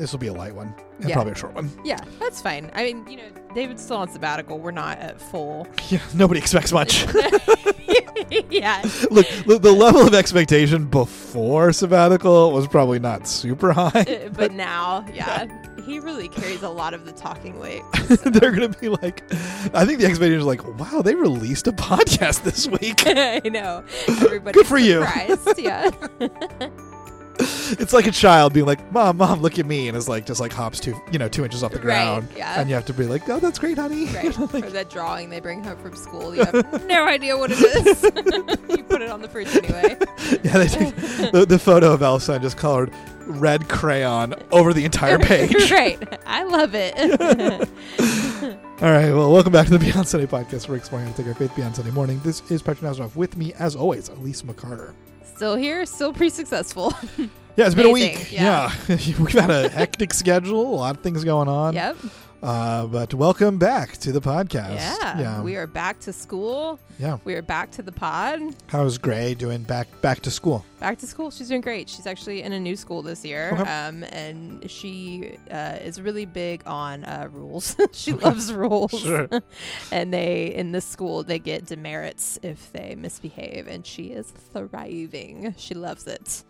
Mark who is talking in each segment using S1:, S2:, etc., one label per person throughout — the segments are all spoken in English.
S1: this will be a light one and probably a short one.
S2: Yeah, that's fine. I mean, David's still on sabbatical. We're not at full.
S1: Yeah, nobody expects much.
S2: Yeah.
S1: Look, the level of expectation before sabbatical was probably not super high.
S2: But now, he really carries a lot of the talking weight.
S1: They're going to be like, I think the expectation is like, wow, they released a podcast this week.
S2: I know. Everybody's
S1: Good for you.
S2: surprised. Yeah.
S1: It's like a child being like, Mom, look at me. And it's like, just like hops 2 inches off the ground.
S2: Right, yeah.
S1: And you have to be like, oh, that's great, honey.
S2: Right.
S1: Like,
S2: Or that drawing they bring home from school. You have no idea what it is. You put it on the fridge anyway.
S1: yeah, they take the photo of Elsa and just colored red crayon over the entire page.
S2: Right. I love it.
S1: All right, well, welcome back to the Beyond Sunday podcast. We're exploring how to take our faith beyond Sunday morning. This is Patrick Nazaroff. With me, as always, Elise McCarter.
S2: Still here, still pretty successful.
S1: Yeah, it's been a
S2: Amazing,
S1: week.
S2: yeah.
S1: We've had a hectic schedule, a lot of things going on.
S2: Yep.
S1: But welcome back to the podcast.
S2: Yeah. We are back to school.
S1: Yeah.
S2: We are back to the pod.
S1: How's Gray doing back to school?
S2: Back to school. She's doing great. She's actually in a new school this year.
S1: Okay.
S2: And she is really big on rules. She loves rules.
S1: Sure.
S2: And in this school, they get demerits if they misbehave. And she is thriving. She loves it.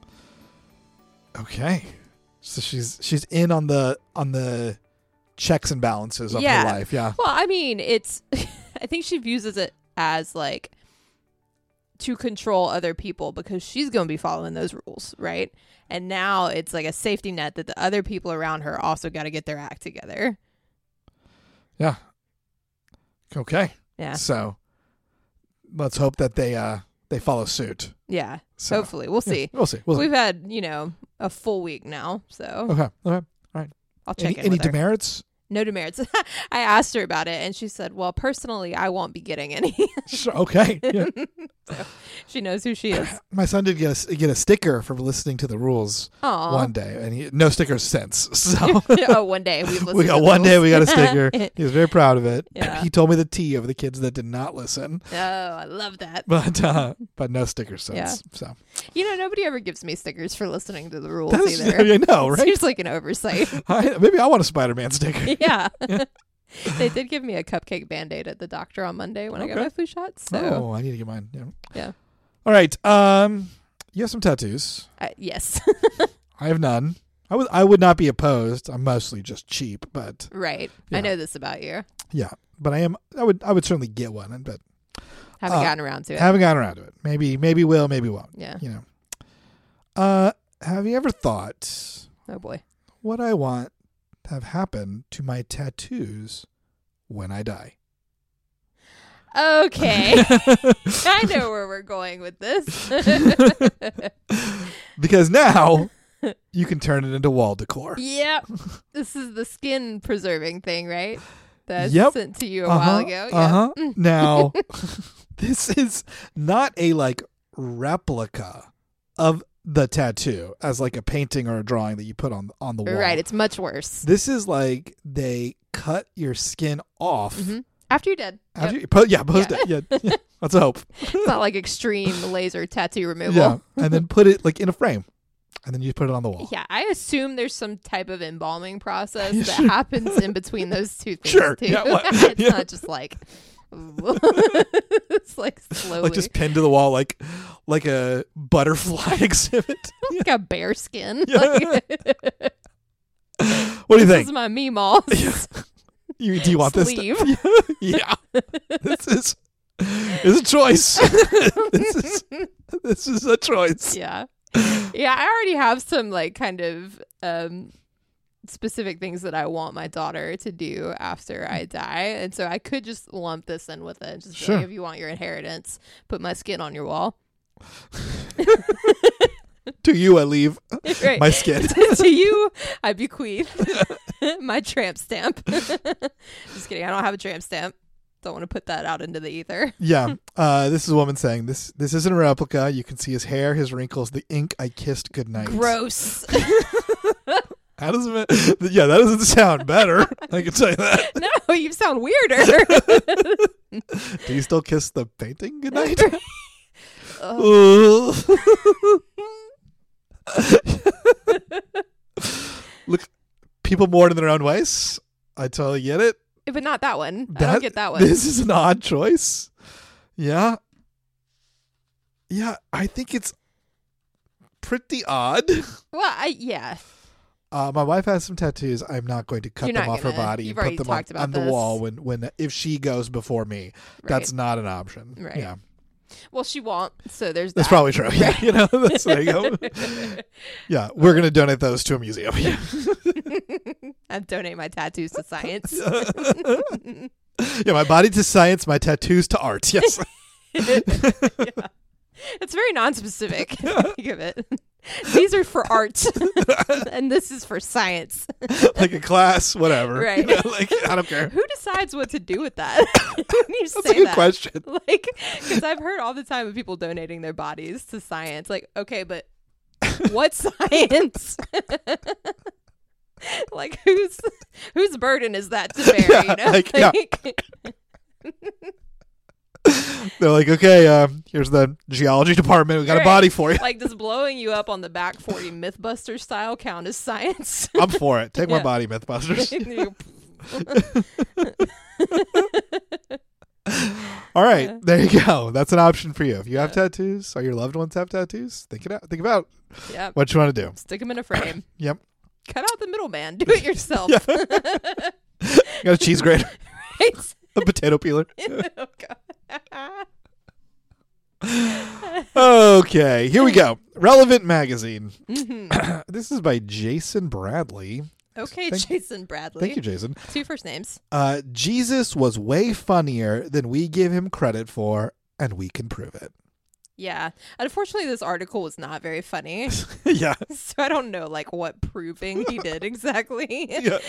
S1: Okay. So she's in on the checks and balances of her life. Yeah.
S2: Well, I mean, it's I think she views it as like to control other people because she's going to be following those rules, right? And now it's like a safety net that the other people around her also got to get their act together.
S1: Yeah. Okay.
S2: Yeah.
S1: So let's hope that they follow suit.
S2: Yeah.
S1: So,
S2: hopefully. We'll see.
S1: We'll see.
S2: We've had, a full week now, so
S1: Okay. All right.
S2: I'll check in
S1: Any
S2: with her.
S1: demerits?
S2: No demerits. I asked her about it, and she said, well, personally, I won't be getting any.
S1: Sure. Okay. Yeah.
S2: So she knows who she is.
S1: My son did get a sticker for listening to the rules
S2: Aw.
S1: one day, and no stickers since. So
S2: Oh, one day.
S1: we got a sticker. He was very proud of it.
S2: Yeah.
S1: He told me the tea of the kids that did not listen,
S2: Oh, I love that.
S1: but no stickers since.
S2: Yeah.
S1: So
S2: Nobody ever gives me stickers for listening to the rules
S1: that's,
S2: either.
S1: I know, right?
S2: Seems like an oversight.
S1: Maybe I want a Spider-Man sticker.
S2: Yeah. They did give me a cupcake Band-Aid at the doctor on Monday when I got my flu shot. So
S1: Oh, I need to get mine.
S2: yeah.
S1: All right. You have some tattoos.
S2: Yes.
S1: I have none. I would not be opposed. I'm mostly just cheap, but
S2: Right.
S1: Yeah.
S2: I know this about you.
S1: yeah. But I would certainly get one, but
S2: Haven't gotten around to it.
S1: haven't gotten around to it. Maybe will, maybe won't.
S2: Yeah.
S1: Have you ever thought
S2: Oh boy.
S1: what I want to have happen to my tattoos when I die?
S2: Okay. I know where we're going with this.
S1: Because now you can turn it into wall decor.
S2: Yep. This is the skin preserving thing, right? That I
S1: Yep.
S2: sent to you a while ago. Yeah.
S1: Now, this is not a replica of the tattoo as like a painting or a drawing that you put on the wall.
S2: Right. It's much worse.
S1: This is like they cut your skin off.
S2: Mm-hmm. After you're dead.
S1: After
S2: Yep.
S1: post it. Yeah. Let's hope.
S2: It's not like extreme laser tattoo removal.
S1: Yeah. And then put it in a frame. And then you put it on the wall.
S2: Yeah, I assume there's some type of embalming process
S1: Yeah,
S2: that
S1: sure.
S2: happens in between those two things
S1: Sure,
S2: too.
S1: yeah,
S2: It's
S1: yeah.
S2: not just like it's like slowly
S1: Like just pinned to the wall like a butterfly exhibit.
S2: like a bear skin.
S1: Yeah.
S2: Like,
S1: What do you
S2: this
S1: think?
S2: is my Meemaw.
S1: Do you want
S2: sleeve.
S1: this? Yeah. This is a choice. This is a choice.
S2: Yeah. Yeah, I already have some kind of specific things that I want my daughter to do after I die. And so I could just lump this in with it and just be
S1: Sure.
S2: like, if you want your inheritance, put my skin on your wall.
S1: To you, I leave
S2: Right.
S1: my skin.
S2: To you, I bequeath my tramp stamp. Just kidding. I don't have a tramp stamp. Don't want to put that out into the ether.
S1: Yeah. This is a woman saying this isn't a replica. You can see his hair, his wrinkles, the ink I kissed goodnight.
S2: Gross.
S1: How does it? Yeah, that doesn't sound better. I can tell you that.
S2: No, you sound weirder.
S1: Do you still kiss the painting goodnight?
S2: Oh.
S1: Look, people mourn in their own ways. I totally get it.
S2: But not that one. I don't get that one.
S1: This is an odd choice. Yeah. Yeah, I think it's pretty odd.
S2: Well, yeah.
S1: My wife has some tattoos. I'm not going to cut
S2: You're
S1: them
S2: not
S1: off her
S2: gonna-
S1: body
S2: you've
S1: and
S2: already
S1: put them
S2: talked about
S1: on the
S2: this.
S1: wall when if she goes before me.
S2: Right.
S1: That's not an option.
S2: Right.
S1: Yeah.
S2: Well, she won't. So there's
S1: That's
S2: that.
S1: probably true. Yeah, you know, there you go. Yeah, we're gonna donate those to a museum. Yeah.
S2: I donate my tattoos to science.
S1: Yeah, my body to science, my tattoos to art. Yes.
S2: Yeah. It's very non-specific. Think of it. These are for art, and this is for science.
S1: Like a class, whatever.
S2: Right.
S1: You know, like I don't care.
S2: Who decides what to do with that? When you
S1: That's
S2: say
S1: a good
S2: that?
S1: question.
S2: Like, because I've heard all the time of people donating their bodies to science. Like, okay, but what science? Like, whose burden is that to bear?
S1: Yeah,
S2: You know,
S1: like, yeah. They're like, okay, here's the geology department. We got a
S2: Right.
S1: body for you.
S2: Like, does blowing you up on the back 40 MythBusters style count as science?
S1: I'm for it. Take my
S2: Yeah.
S1: body, MythBusters. All right,
S2: Yeah.
S1: there you go. That's an option for you. If you have tattoos or your loved ones have tattoos, think it out. Think about
S2: Yeah.
S1: what you want to do.
S2: Stick them in a frame.
S1: Yep.
S2: Cut out the middleman. Do it yourself.
S1: Yeah. You got a cheese grater,
S2: Right?
S1: a potato peeler.
S2: Oh, God.
S1: Okay, here we go. Relevant Magazine.
S2: Mhm.
S1: This is by Jason Bradley.
S2: Okay,
S1: Thank-
S2: Jason Bradley.
S1: Thank you, Jason.
S2: 2 first names.
S1: Jesus was way funnier than we give him credit for, and we can prove it.
S2: Yeah. Unfortunately, this article was not very funny.
S1: Yeah.
S2: So I don't know, like, what proving he did exactly.
S1: Yeah.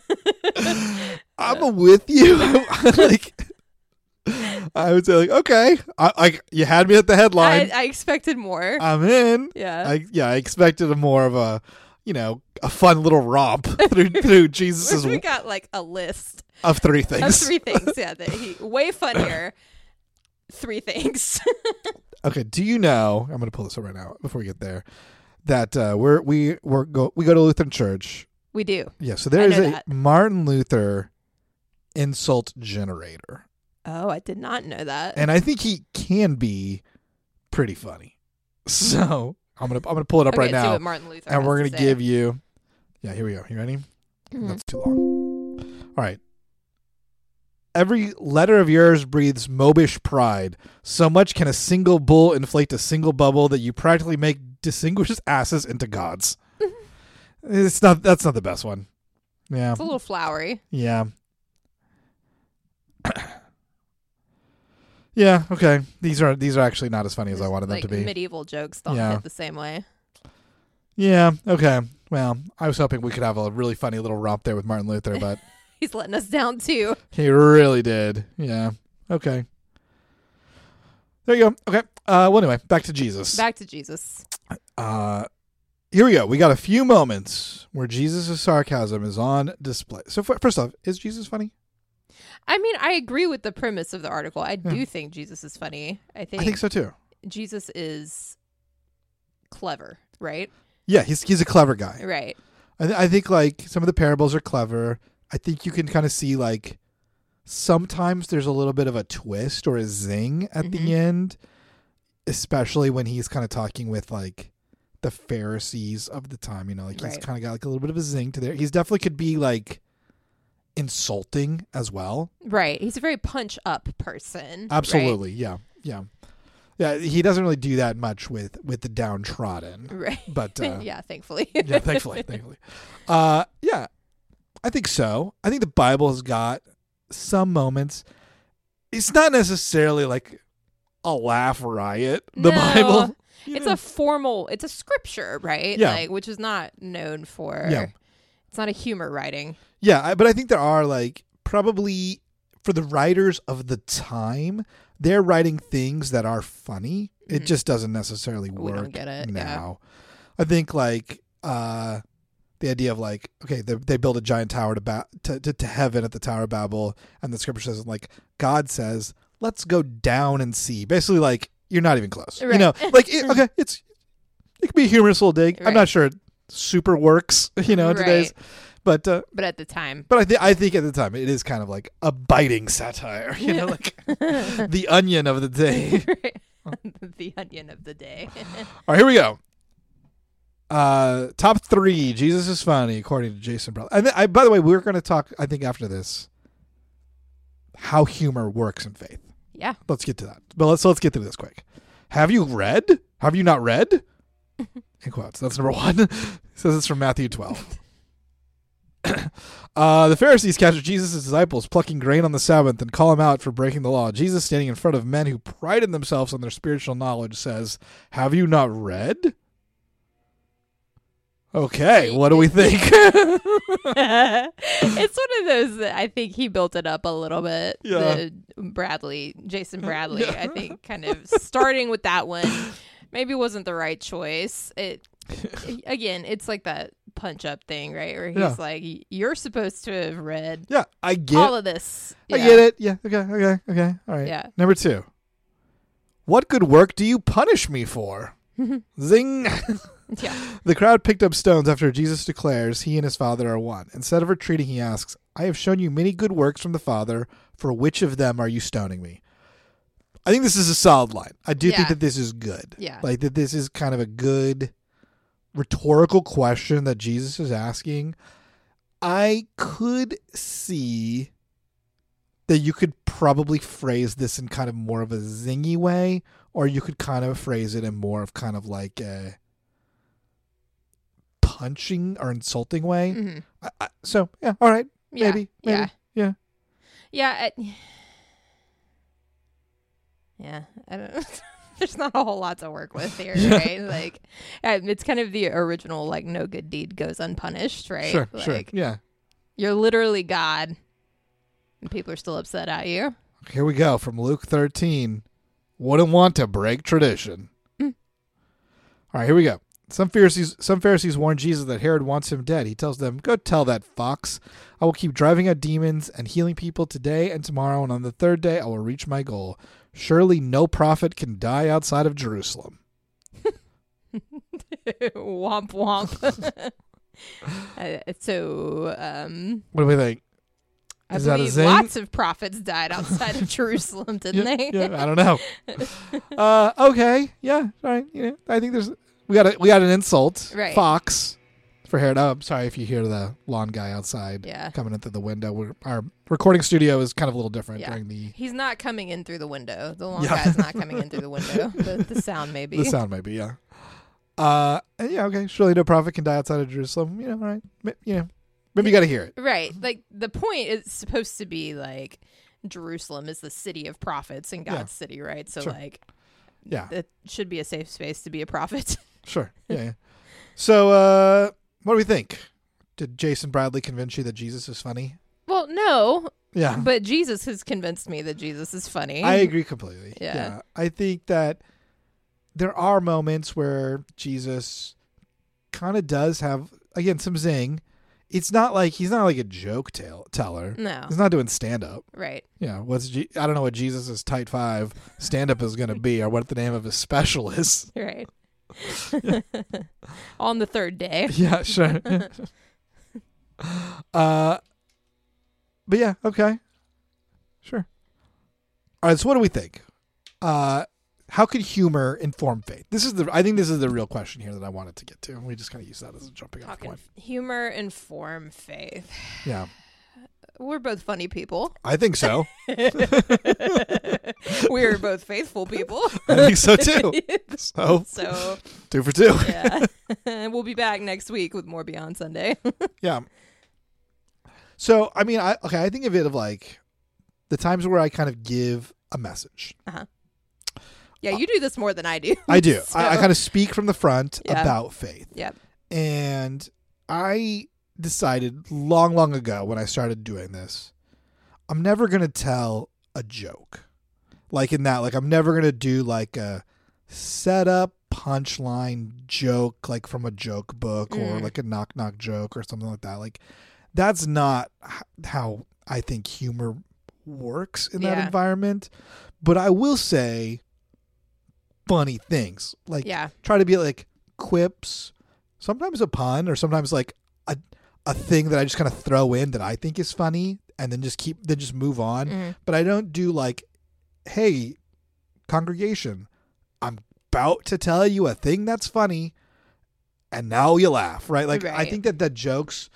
S1: I'm with you. Like, I would say, like, okay, you had me at the headline.
S2: I expected more.
S1: I'm in.
S2: Yeah.
S1: I expected a more of a, a fun little romp through Jesus's
S2: We got, like, a list
S1: of 3
S2: of
S1: things.
S2: 3 things. Yeah. That he way funnier. 3 things.
S1: Okay, do you know? I'm going to pull this up right now before we get there. That we go to Lutheran Church.
S2: We do.
S1: Yeah, so there
S2: I
S1: is
S2: know
S1: a
S2: that.
S1: Martin Luther insult generator,
S2: Oh, I did not know that.
S1: and I think he can be pretty funny. So I'm gonna pull it up
S2: Okay,
S1: right
S2: see
S1: now,
S2: what Martin Luther
S1: and
S2: has
S1: we're
S2: to
S1: gonna
S2: say.
S1: give you. Yeah, here we go. You ready?
S2: Mhm.
S1: That's too long. All right. Every letter of yours breathes mobish pride. So much can a single bull inflate a single bubble that you practically make distinguished asses into gods. That's not the best one. Yeah.
S2: It's a little flowery.
S1: Yeah. Yeah, okay. These are actually not as funny as I wanted them
S2: Like,
S1: to be.
S2: medieval jokes don't
S1: Yeah.
S2: hit the same way.
S1: Yeah, okay. Well, I was hoping we could have a really funny little romp there with Martin Luther, but
S2: He's letting us down too.
S1: he really did. Yeah. Okay. There you go. Okay. Well, anyway, back to Jesus.
S2: Back to Jesus.
S1: Here we go. We got a few moments where Jesus' sarcasm is on display. So first off, is Jesus funny?
S2: I mean, I agree with the premise of the article. I do think Jesus is funny. I think
S1: so too.
S2: Jesus is clever, right?
S1: Yeah, he's a clever guy.
S2: Right.
S1: I think like some of the parables are clever. I think you can kind of see like sometimes there's a little bit of a twist or a zing at the end, especially when he's kind of talking with like the Pharisees of the time, like he's
S2: Right.
S1: kind of got like a little bit of a zing to there. He's definitely could be like insulting as well.
S2: Right. He's a very punch up person. right?
S1: Absolutely. Yeah. Yeah, he doesn't really do that much with the downtrodden.
S2: Right.
S1: But
S2: yeah, thankfully.
S1: yeah, thankfully. Yeah, I think so. I think the Bible has got some moments. It's not necessarily like a laugh riot. The
S2: No,
S1: Bible.
S2: It's a formal, it's a scripture, right?
S1: Yeah.
S2: Like, which is not known for,
S1: Yeah.
S2: it's not a humor writing.
S1: Yeah, but I think there are like probably for the writers of the time, they're writing things that are funny. It just doesn't necessarily
S2: We
S1: work
S2: don't get it,
S1: now. I think like the idea of like, okay, they build a giant tower to heaven at the Tower of Babel, and the scripture says like God says, "Let's go down and see." Basically, like you're not even close.
S2: Right.
S1: Like it could be a humorous little dig. I'm
S2: Right.
S1: not sure it super works. In today's. But
S2: at the time,
S1: I think at the time it is kind of like a biting satire, like the Onion of the day.
S2: The Onion of the day.
S1: All right, here we go. Top 3. Jesus is funny according to Jason Bradley. And by the way, we're going to talk, I think, after this, how humor works in faith.
S2: Yeah.
S1: Let's get to that. But let's get through this quick. Have you not read? In quotes. That's number 1. It says it's from Matthew 12. The Pharisees capture Jesus' disciples plucking grain on the Sabbath and call him out for breaking the law. Jesus, standing in front of men who prided themselves on their spiritual knowledge, says, "Have you not read?" Okay, what do we think?
S2: It's one of those that I think he built it up a little bit.
S1: Yeah.
S2: Jason Bradley, I think, kind of starting with that one maybe wasn't the right choice. Again, it's like that punch up thing, right? Where he's like, you're supposed to have read
S1: I get
S2: all of this.
S1: I get it. Yeah, okay. All right.
S2: Yeah.
S1: Number 2. What good work do you punish me for? Zing.
S2: Yeah.
S1: The crowd picked up stones after Jesus declares he and his Father are one. Instead of retreating, he asks, I have shown you many good works from the Father. For which of them are you stoning me? I think this is a solid line. I do think that this is good.
S2: Yeah.
S1: Like that this is kind of a good rhetorical question that Jesus is asking. I could see that you could probably phrase this in kind of more of a zingy way, or you could kind of phrase it in more of kind of like a punching or insulting way.
S2: Mm-hmm.
S1: So, yeah, all right. Maybe.
S2: Yeah. Yeah. I don't know. There's not a whole lot to work with here, right? Like, it's kind of the original, like, no good deed goes unpunished, right?
S1: Sure,
S2: like,
S1: yeah.
S2: You're literally God, and people are still upset at you.
S1: Here we go from Luke 13. Wouldn't want to break tradition. All right, here we go. Some Pharisees warn Jesus that Herod wants him dead. He tells them, go tell that fox. I will keep driving out demons and healing people today and tomorrow, and on the third day I will reach my goal. Surely no prophet can die outside of Jerusalem.
S2: Womp womp.
S1: What do we think?
S2: I
S1: Is that a
S2: believe
S1: zing?
S2: lots of prophets died outside of Jerusalem, didn't they?
S1: Yeah, I don't know. Okay, yeah, all right. Yeah, I think we got an insult.
S2: Right.
S1: Fox for Herod. Oh, I'm sorry if you hear the lawn guy outside coming in through the window. Our recording studio is kind of a little different during the.
S2: He's not coming in through the window. The lawn guy's not coming in through the window. The sound may be.
S1: The sound may be, yeah. And yeah, okay. Surely no prophet can die outside of Jerusalem. All right. Maybe you got to hear it.
S2: Right. Like, the point is supposed to be, like, Jerusalem is the city of prophets and God's city, right? So, it should be a safe space to be a prophet.
S1: Sure. Yeah. So, what do we think? Did Jason Bradley convince you that Jesus is funny?
S2: Well, no.
S1: Yeah.
S2: But Jesus has convinced me that Jesus is funny.
S1: I agree completely.
S2: Yeah.
S1: I think that there are moments where Jesus kind of does have, again, some zing. He's not like a joke teller.
S2: No.
S1: He's not doing stand up.
S2: Right.
S1: Yeah. I don't know what Jesus' Tight 5 stand up is going to be or what the name of his special is.
S2: Right. On the third day.
S1: Yeah, sure. But yeah, okay. Sure. All right, so what do we think? How could humor inform faith? I think this is the real question here that I wanted to get to. We just kind of use that as a jumping off point.
S2: Humor inform faith.
S1: Yeah.
S2: We're both funny people.
S1: I think so.
S2: We're both faithful people.
S1: I think so too. So 2 for 2.
S2: Yeah. We'll be back next week with more Beyond Sunday.
S1: Yeah. So, I mean, I think of it of like the times where I kind of give a message.
S2: Uh-huh. Yeah, you do this more than I do.
S1: I do.
S2: So.
S1: I kind of speak from the front about faith.
S2: Yep.
S1: And I decided long ago when I started doing this, I'm never going to tell a joke. Like in that, like I'm never going to do like a setup punchline joke like from a joke book or like a knock joke or something like that. Like that's not how I think humor works in that environment. But I will say funny things. Like try to be like quips, sometimes a pun or sometimes like a thing that I just kind of throw in that I think is funny and then just move on. But I don't do like, hey, congregation, I'm about to tell you a thing that's funny and now you laugh, right? Like, I think that the jokes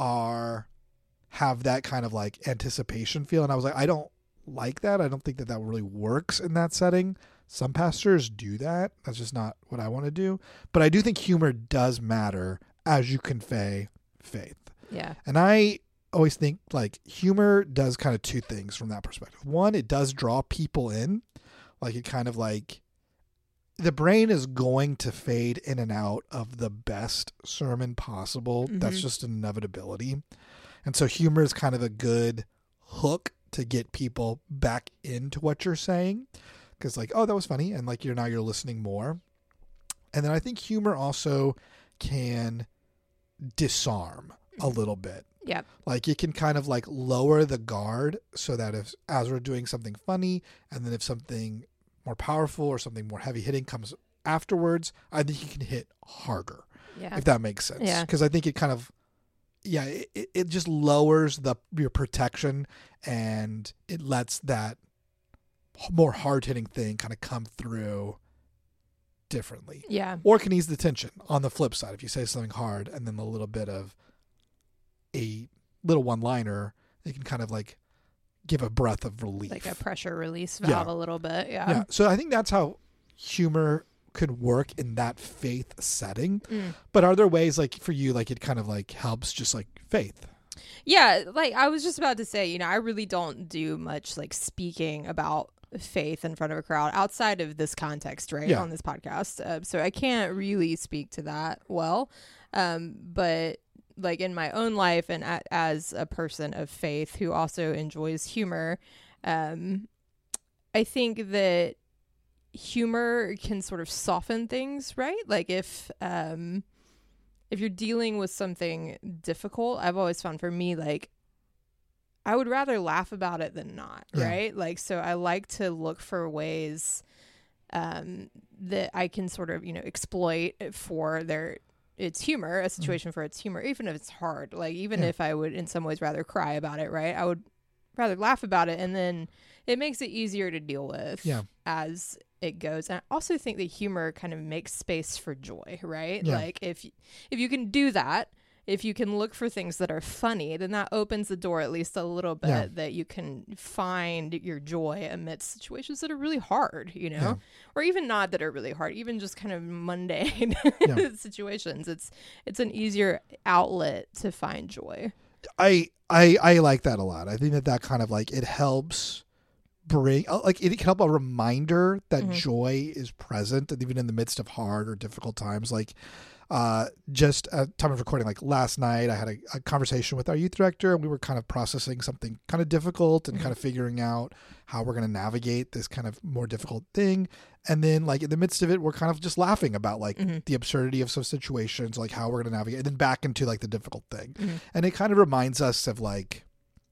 S1: have that kind of like anticipation feel. And I was like, I don't like that. I don't think that really works in that setting. Some pastors do that. That's just not what I want to do. But I do think humor does matter as you convey faith.
S2: Yeah.
S1: And I always think like humor does kind of two things from that perspective. One, it does draw people in. Like it kind of like the brain is going to fade in and out of the best sermon possible. That's just an inevitability. And so humor is kind of a good hook to get people back into what you're saying. Because like, oh, that was funny. And like you're listening more. And then I think humor also can disarm a little bit.
S2: Yeah.
S1: Like it can kind of like lower the guard so that as we're doing something funny and then if something more powerful or something more heavy hitting comes afterwards, I think you can hit harder.
S2: Yeah.
S1: If that makes sense.
S2: Yeah.
S1: Because I think it kind of, it just lowers your protection and it lets that more hard hitting thing kind of come through differently.
S2: Yeah.
S1: Or can ease the tension on the flip side. If you say something hard and then a little bit of a little one-liner, it can kind of like give a breath of relief.
S2: Like a pressure release valve a little bit. Yeah.
S1: Yeah. So I think that's how humor could work in that faith setting. But are there ways like for you, like it kind of like helps just like faith?
S2: Yeah. Like I was just about to say, I really don't do much like speaking about faith in front of a crowd outside of this context, right?
S1: Yeah.
S2: On this podcast. So I can't really speak to that well. But like in my own life and as a person of faith who also enjoys humor, I think that humor can sort of soften things, right? Like if you're dealing with something difficult, I've always found for me, like, I would rather laugh about it than not, right? Like, so I like to look for ways that I can sort of, exploit for its humor, a situation for its humor, even if it's hard. Like, even if I would in some ways rather cry about it, right? I would rather laugh about it, and then it makes it easier to deal with as it goes. And I also think that humor kind of makes space for joy, right? Like if you can do that, if you can look for things that are funny, then that opens the door at least a little bit that you can find your joy amidst situations that are really hard, or even not that are really hard, even just kind of mundane situations. It's an easier outlet to find joy.
S1: I like that a lot. I think that kind of like it helps bring like it can help a reminder that joy is present, and even in the midst of hard or difficult times. Like just at time of recording, like last night I had a conversation with our youth director, and we were kind of processing something kind of difficult and kind of figuring out how we're going to navigate this kind of more difficult thing. And then like in the midst of it, we're kind of just laughing about like the absurdity of some situations, like how we're going to navigate, and then back into like the difficult thing. And it kind of reminds us of like,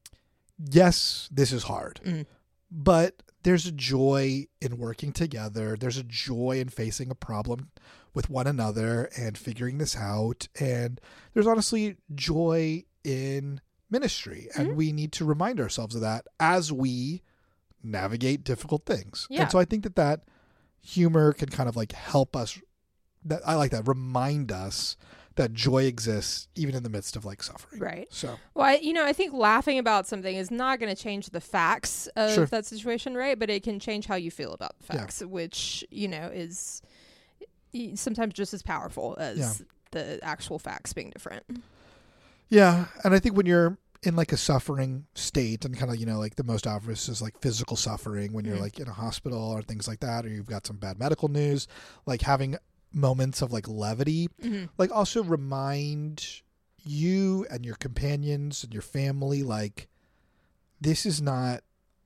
S1: yes, this is hard, but there's a joy in working together. There's a joy in facing a problem with one another and figuring this out. And there's honestly joy in ministry. And we need to remind ourselves of that as we navigate difficult things.
S2: Yeah.
S1: And so I think that humor can kind of like help us, that I like that, remind us that joy exists even in the midst of like suffering.
S2: Right.
S1: So,
S2: well, I think laughing about something is not going to change the facts of that situation, right? But it can change how you feel about the facts, which, is sometimes just as powerful as the actual facts being different.
S1: Yeah. And I think when you're in like a suffering state, and kind of, like the most obvious is like physical suffering when you're like in a hospital or things like that, or you've got some bad medical news, like having moments of like levity, like also remind you and your companions and your family, like this is not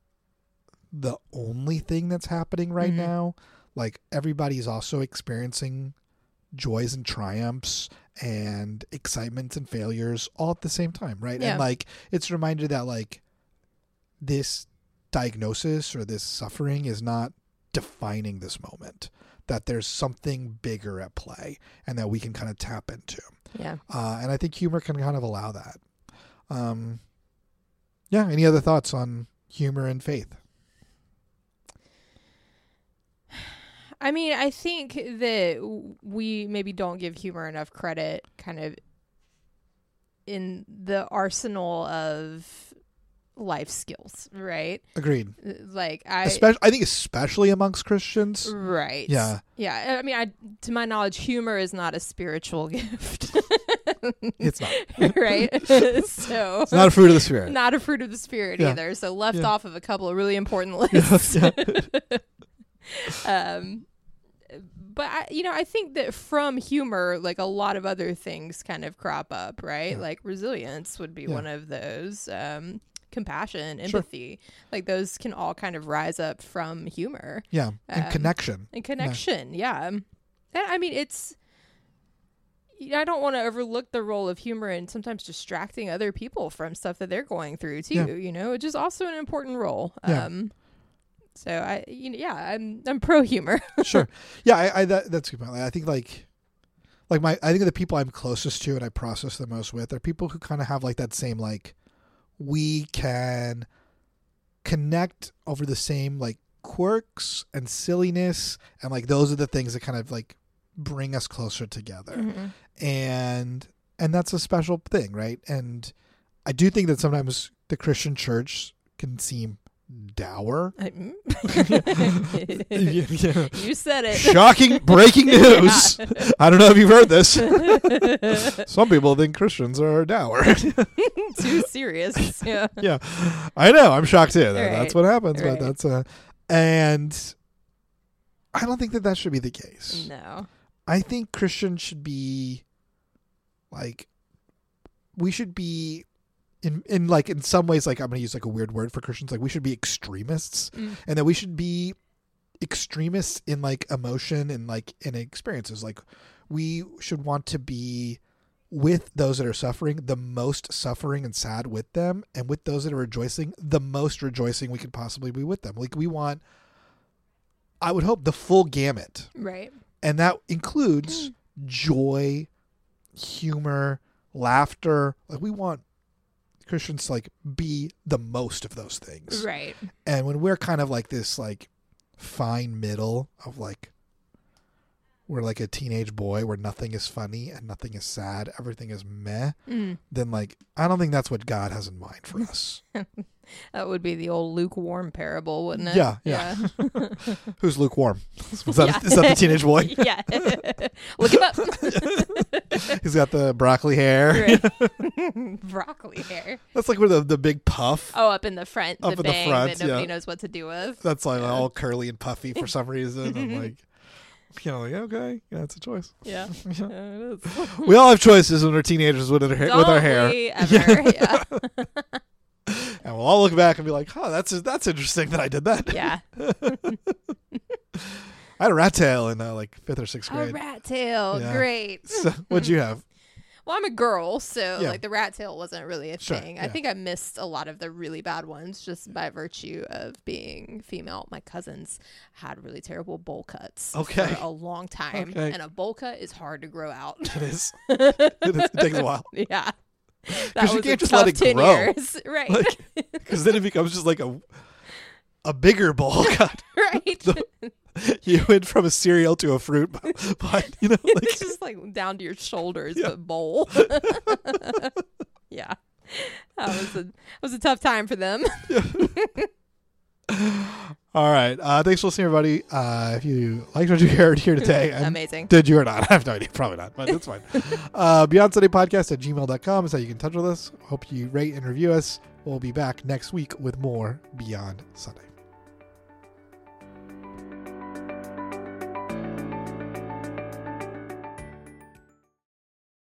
S1: the only thing that's happening right now. Like everybody's also experiencing joys and triumphs and excitements and failures all at the same time, right? And like it's a reminder that like this diagnosis or this suffering is not defining this moment, that there's something bigger at play and that we can kind of tap into.
S2: Yeah.
S1: And I think humor can kind of allow that. Yeah. Any other thoughts on humor and faith?
S2: I mean, I think that we maybe don't give humor enough credit kind of in the arsenal of life skills, right?
S1: Agreed.
S2: Like
S1: I think especially amongst Christians.
S2: Right.
S1: Yeah.
S2: Yeah. I mean, to my knowledge, humor is not a spiritual gift.
S1: It's not.
S2: Right. So
S1: it's not a fruit of the Spirit.
S2: Not a fruit of the Spirit
S1: Yeah.
S2: either. So left
S1: Yeah.
S2: off of a couple of really important lists. But I think that from humor, like a lot of other things kind of crop up, right?
S1: Yeah.
S2: Like resilience would be
S1: Yeah.
S2: one of those. Compassion,
S1: Sure.
S2: empathy, like those can all kind of rise up from humor.
S1: Yeah. And connection.
S2: And connection, yeah. And I mean, I don't want to overlook the role of humor in sometimes distracting other people from stuff that they're going through too.
S1: Yeah.
S2: Which is also an important role.
S1: Yeah.
S2: So I'm pro humor.
S1: Sure. Yeah. That's a good point. I think I think the people I'm closest to and I process the most with are people who kind of have like that same, like, we can connect over the same like quirks and silliness, and like those are the things that kind of like bring us closer together.
S2: Mm-hmm.
S1: And that's a special thing, right? And I do think that sometimes the Christian church can seem dour.
S2: You
S1: Yeah.
S2: said it.
S1: Shocking breaking news. I don't know if you've heard this. Some people think Christians are dour.
S2: Too serious. Yeah.
S1: Yeah. I know. I'm shocked too. That's
S2: Right.
S1: what happens.
S2: Right.
S1: But that's and I don't think that should be the case.
S2: No.
S1: I think Christians should be like, we should be in some ways, like, I'm going to use like a weird word for Christians. Like, we should be extremists, and that we should be extremists in like emotion and like in experiences. Like, we should want to be with those that are suffering, the most suffering and sad with them, and with those that are rejoicing, the most rejoicing we could possibly be with them. Like, we want, I would hope, the full gamut.
S2: Right.
S1: And that includes joy, humor, laughter. Like, we want Christians to like be the most of those things.
S2: Right.
S1: And when we're kind of like this like fine middle of like, we're like a teenage boy where nothing is funny and nothing is sad, everything is meh, then like, I don't think that's what God has in mind for us.
S2: That would be the old lukewarm parable, wouldn't it?
S1: Yeah. Who's lukewarm? Is that the teenage boy?
S2: Yeah. Look him up.
S1: He's got the broccoli hair.
S2: Right. Broccoli hair.
S1: That's like where the big puff.
S2: Oh, up in the front,
S1: Up
S2: the
S1: in the
S2: bang
S1: front,
S2: that nobody
S1: yeah.
S2: knows what to do with.
S1: That's like all curly and puffy for some reason. I'm like, like, okay, yeah, it's a choice.
S2: Yeah. It is.
S1: We all have choices when we're teenagers with our hair.
S2: Don't we ever? Yeah.
S1: And we'll all look back and be like, "Oh, that's interesting that I did that."
S2: Yeah.
S1: I had a rat tail in like 5th or 6th
S2: A
S1: grade.
S2: rat tail.
S1: Yeah.
S2: Great.
S1: So, what'd you have?
S2: Well, I'm a girl, so
S1: Yeah.
S2: like the rat tail wasn't really a
S1: Sure,
S2: thing.
S1: yeah.
S2: I think I missed a lot of the really bad ones just by virtue of being female. My cousins had really terrible bowl cuts
S1: Okay.
S2: for a long time,
S1: Okay.
S2: and a bowl cut is hard to grow out.
S1: It is. It takes a while.
S2: Yeah.
S1: Because you
S2: was a
S1: can't just
S2: tough
S1: let it
S2: 10
S1: grow.
S2: years. Right.
S1: Because then it becomes just like a bigger bowl cut.
S2: Right.
S1: You went from a cereal to a fruit, but like,
S2: It's just like down to your shoulders,
S1: Yeah.
S2: but bowl. Yeah. That was a tough time for them.
S1: All right. Thanks for listening, everybody. If you liked what you heard here today, and
S2: Amazing.
S1: did you or not? I have no idea. Probably not, but it's fine. BeyondSundayPodcast@gmail.com is how you can touch with us. Hope you rate and review us. We'll be back next week with more Beyond Sunday.